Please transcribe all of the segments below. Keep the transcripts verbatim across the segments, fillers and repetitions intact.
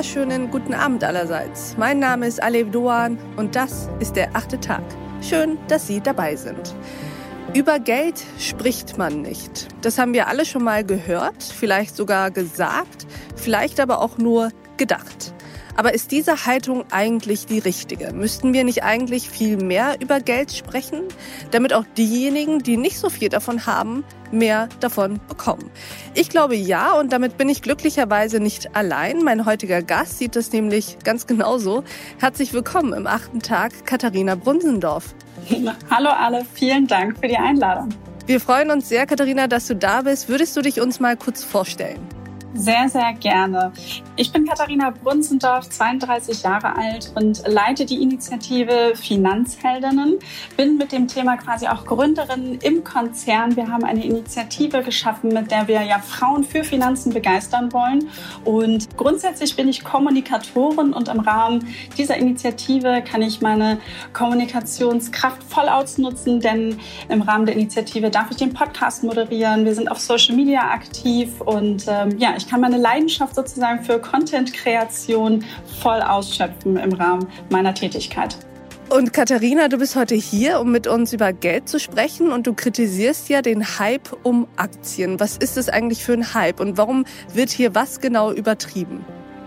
wunderschönen guten Abend allerseits. Mein Name ist Alev Doan und das ist der achte Tag. Schön, dass Sie dabei sind. Über Geld spricht man nicht. Das haben wir alle schon mal gehört, vielleicht sogar gesagt, vielleicht aber auch nur gedacht. Aber ist diese Haltung eigentlich die richtige? Müssten wir nicht eigentlich viel mehr über Geld sprechen, damit auch diejenigen, die nicht so viel davon haben, mehr davon bekommen? Ich glaube ja, und damit bin ich glücklicherweise nicht allein. Mein heutiger Gast sieht das nämlich ganz genauso. Herzlich willkommen im achten Tag, Katharina Brunsendorf. Hallo alle, vielen Dank für die Einladung. Wir freuen uns sehr, Katharina, dass du da bist. Würdest du dich uns mal kurz vorstellen? Sehr, sehr gerne. Ich bin Katharina Brunsendorf, zweiunddreißig Jahre alt und leite die Initiative Finanzheldinnen. Bin mit dem Thema quasi auch Gründerin im Konzern. Wir haben eine Initiative geschaffen, mit der wir ja Frauen für Finanzen begeistern wollen. Und grundsätzlich bin ich Kommunikatorin und im Rahmen dieser Initiative kann ich meine Kommunikationskraft voll ausnutzen, denn im Rahmen der Initiative darf ich den Podcast moderieren. Wir sind auf Social Media aktiv und ähm, ja, ich kann meine Leidenschaft sozusagen für Content-Kreation voll ausschöpfen im Rahmen meiner Tätigkeit. Und Katharina, du bist heute hier, um mit uns über Geld zu sprechen und du kritisierst ja den Hype um Aktien. Was ist es eigentlich für ein Hype und warum wird hier was genau übertrieben?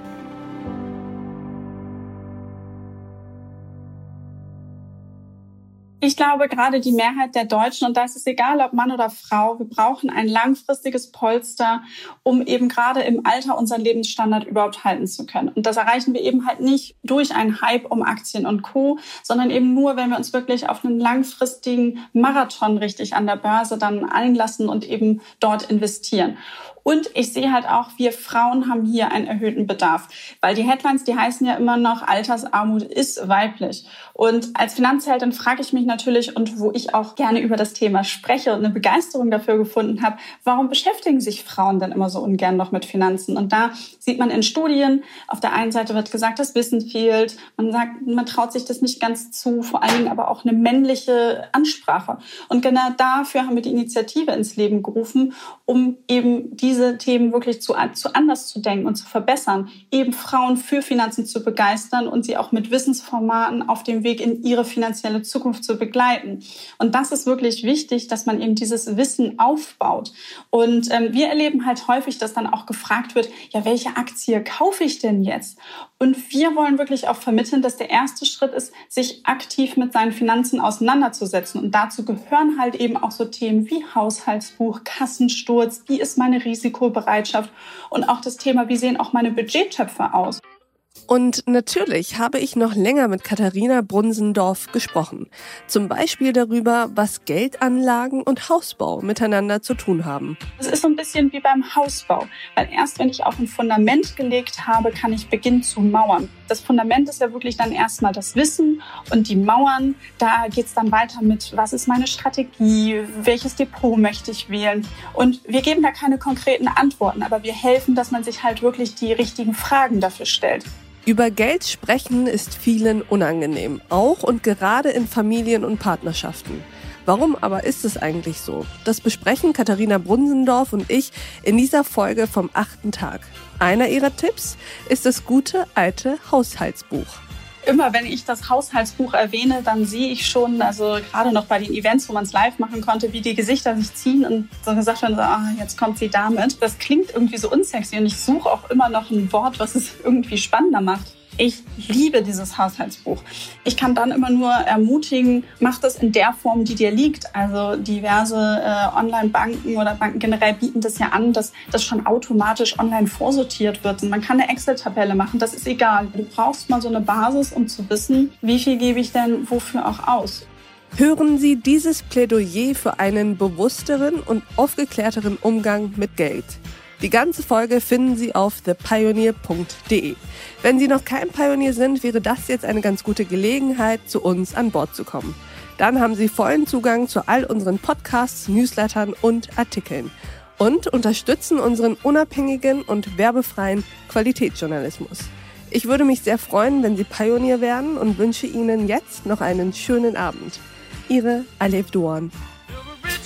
Ich glaube, gerade die Mehrheit der Deutschen, und da ist es egal, ob Mann oder Frau, wir brauchen ein langfristiges Polster, um eben gerade im Alter unseren Lebensstandard überhaupt halten zu können. Und das erreichen wir eben halt nicht durch einen Hype um Aktien und Co., sondern eben nur, wenn wir uns wirklich auf einen langfristigen Marathon richtig an der Börse dann einlassen und eben dort investieren. Und ich sehe halt auch, wir Frauen haben hier einen erhöhten Bedarf, weil die Headlines, die heißen ja immer noch, Altersarmut ist weiblich. Und als Finanzheldin frage ich mich natürlich, und wo ich auch gerne über das Thema spreche und eine Begeisterung dafür gefunden habe, warum beschäftigen sich Frauen denn immer so ungern noch mit Finanzen? Und da sieht man in Studien, auf der einen Seite wird gesagt, das Wissen fehlt, man sagt, man traut sich das nicht ganz zu, vor allen Dingen aber auch eine männliche Ansprache. Und genau dafür haben wir die Initiative ins Leben gerufen, um eben diese diese Themen wirklich zu, zu anders zu denken und zu verbessern, eben Frauen für Finanzen zu begeistern und sie auch mit Wissensformaten auf dem Weg in ihre finanzielle Zukunft zu begleiten. Und das ist wirklich wichtig, dass man eben dieses Wissen aufbaut. Und ähm, wir erleben halt häufig, dass dann auch gefragt wird, ja, welche Aktie kaufe ich denn jetzt? Und wir wollen wirklich auch vermitteln, dass der erste Schritt ist, sich aktiv mit seinen Finanzen auseinanderzusetzen. Und dazu gehören halt eben auch so Themen wie Haushaltsbuch, Kassensturz, wie ist meine Risikobereitschaft und auch das Thema, wie sehen auch meine Budgettöpfe aus. Und natürlich habe ich noch länger mit Katharina Brunsendorf gesprochen. Zum Beispiel darüber, was Geldanlagen und Hausbau miteinander zu tun haben. Es ist so ein bisschen wie beim Hausbau, weil erst wenn ich auch ein Fundament gelegt habe, kann ich beginnen zu mauern. Das Fundament ist ja wirklich dann erstmal das Wissen und die Mauern, da geht es dann weiter mit, was ist meine Strategie, welches Depot möchte ich wählen. Und wir geben da keine konkreten Antworten, aber wir helfen, dass man sich halt wirklich die richtigen Fragen dafür stellt. Über Geld sprechen ist vielen unangenehm, auch und gerade in Familien und Partnerschaften. Warum aber ist es eigentlich so? Das besprechen Katharina Brunsendorf und ich in dieser Folge vom achten Tag. Einer ihrer Tipps ist das gute alte Haushaltsbuch. Immer wenn ich das Haushaltsbuch erwähne, dann sehe ich schon, also gerade noch bei den Events, wo man es live machen konnte, wie die Gesichter sich ziehen und so gesagt werden, so, ah, jetzt kommt sie damit. Das klingt irgendwie so unsexy und ich suche auch immer noch ein Wort, was es irgendwie spannender macht. Ich liebe dieses Haushaltsbuch. Ich kann dann immer nur ermutigen, mach das in der Form, die dir liegt. Also diverse äh, Online-Banken oder Banken generell bieten das ja an, dass das schon automatisch online vorsortiert wird. Und man kann eine Excel-Tabelle machen, das ist egal. Du brauchst mal so eine Basis, um zu wissen, wie viel gebe ich denn wofür auch aus. Hören Sie dieses Plädoyer für einen bewussteren und aufgeklärteren Umgang mit Geld. Die ganze Folge finden Sie auf the pioneer punkt de. Wenn Sie noch kein Pionier sind, wäre das jetzt eine ganz gute Gelegenheit, zu uns an Bord zu kommen. Dann haben Sie vollen Zugang zu all unseren Podcasts, Newslettern und Artikeln und unterstützen unseren unabhängigen und werbefreien Qualitätsjournalismus. Ich würde mich sehr freuen, wenn Sie Pionier werden und wünsche Ihnen jetzt noch einen schönen Abend. Ihre Alev Doan.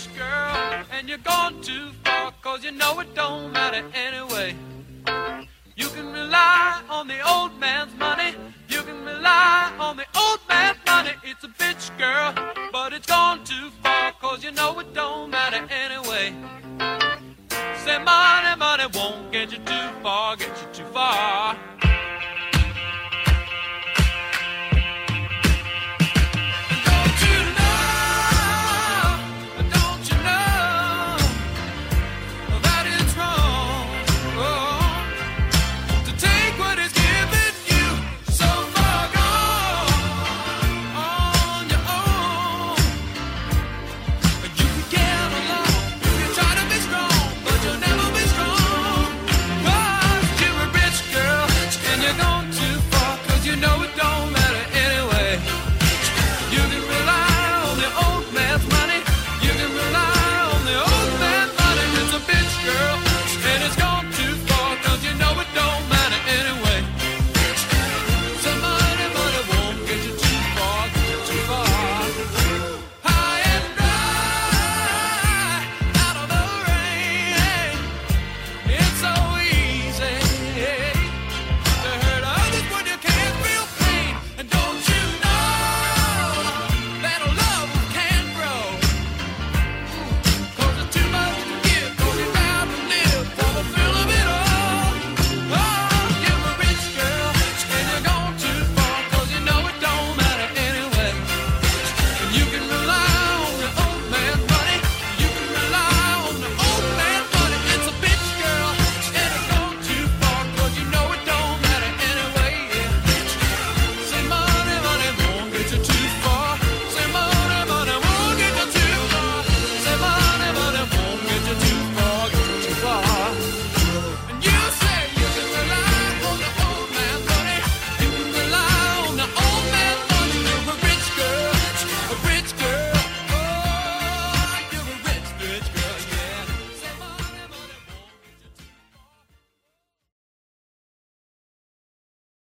You're gone too far, cause you know it don't matter anyway. You can rely on the old man's money.